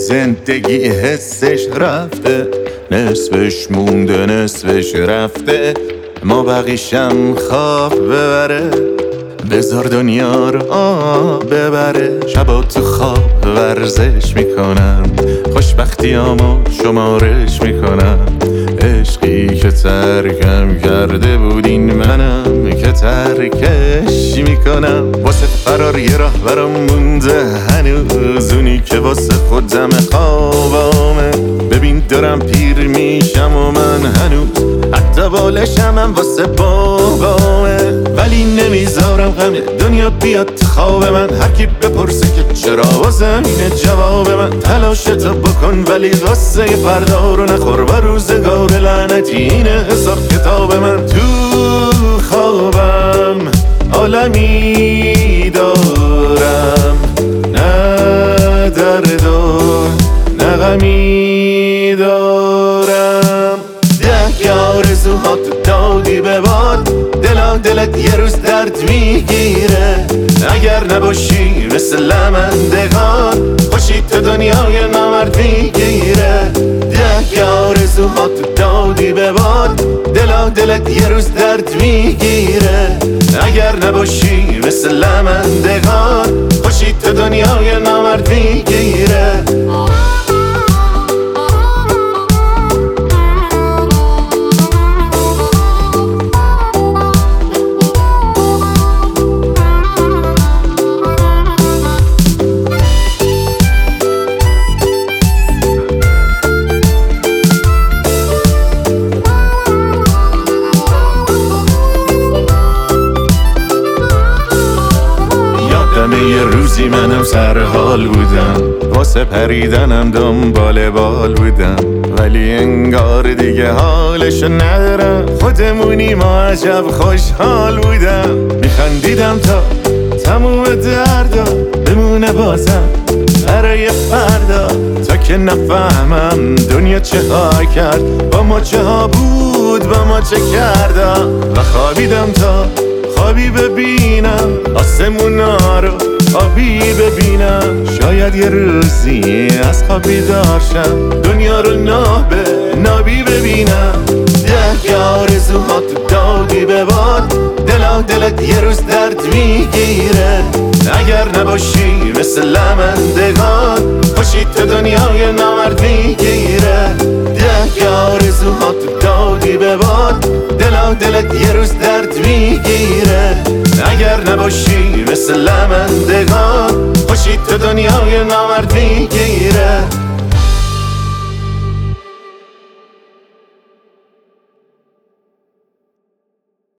زندگی حسش رفته، نصفش مونده نصفش رفته، ما بقیشم خواب ببره. بذار دنیا رو ببره. شبا تو خواب ورزش میکنم، خوشبختیامو شمارش میکنم. عشقی که ترکم کرده بود این منم که ترکش میکنم. واسه فرار یه راه برام مونده هنوز، اونی که واسه خودم خوابامه. ببین دارم پیر میشم و من هنوز حتی بالشم هم واسه بابامه. ولی نمیذارم غم دنیا بیاد تو خواب من. هر کی بپرسه که چرا واسه اینه جواب من. تلاشتو بکن ولی قصه فردا رو نخور. و روزگار لعنتی اینه حساب کتاب من. تو خوابم عالمی دارم، نه درد و نه غمی دارم. ده آرزوها تو دادی به باد، دلت یه روز درد میگیره. اگر نباشی مثل لمندگان، خوشی تو دنیای نامرد میگیره. ده آرزوها تو دادی به باد، دلت یه روز درد میگیره. اگر نباشی مثل لمندگان، خوشی تو دنیای نامرد میگیره. یه روزی منم سرحال بودم، واسه پریدنم دنبال بال بودم. ولی انگار دیگه حالشو ندارم، خودمونی ما عجب خوشحال بودم. میخندیدم تا تموم دردا بمونه بازم برای فردا. تا که نفهمم دنیا چه ها کرد با ما، چه ها بود با ما چه کردم. و خوابیدم تا خوابی ببینم، آسمونا رو آبی ببینم. شاید یه روزی از خواب بیدار شم، دنیا رو نابی ببینم. ده آرزوها تو دادی به باد، دلت یه روز درد میگیره. اگر نباشی مثل لمندگان، خوشی تو دنیای نامرد میگیره. ده آرزوها تو دادی به باد، دلت یه روز درد میگیره. اگر نباشی مثل لمندگان، خوشی تو دنیای نامرد میگیره.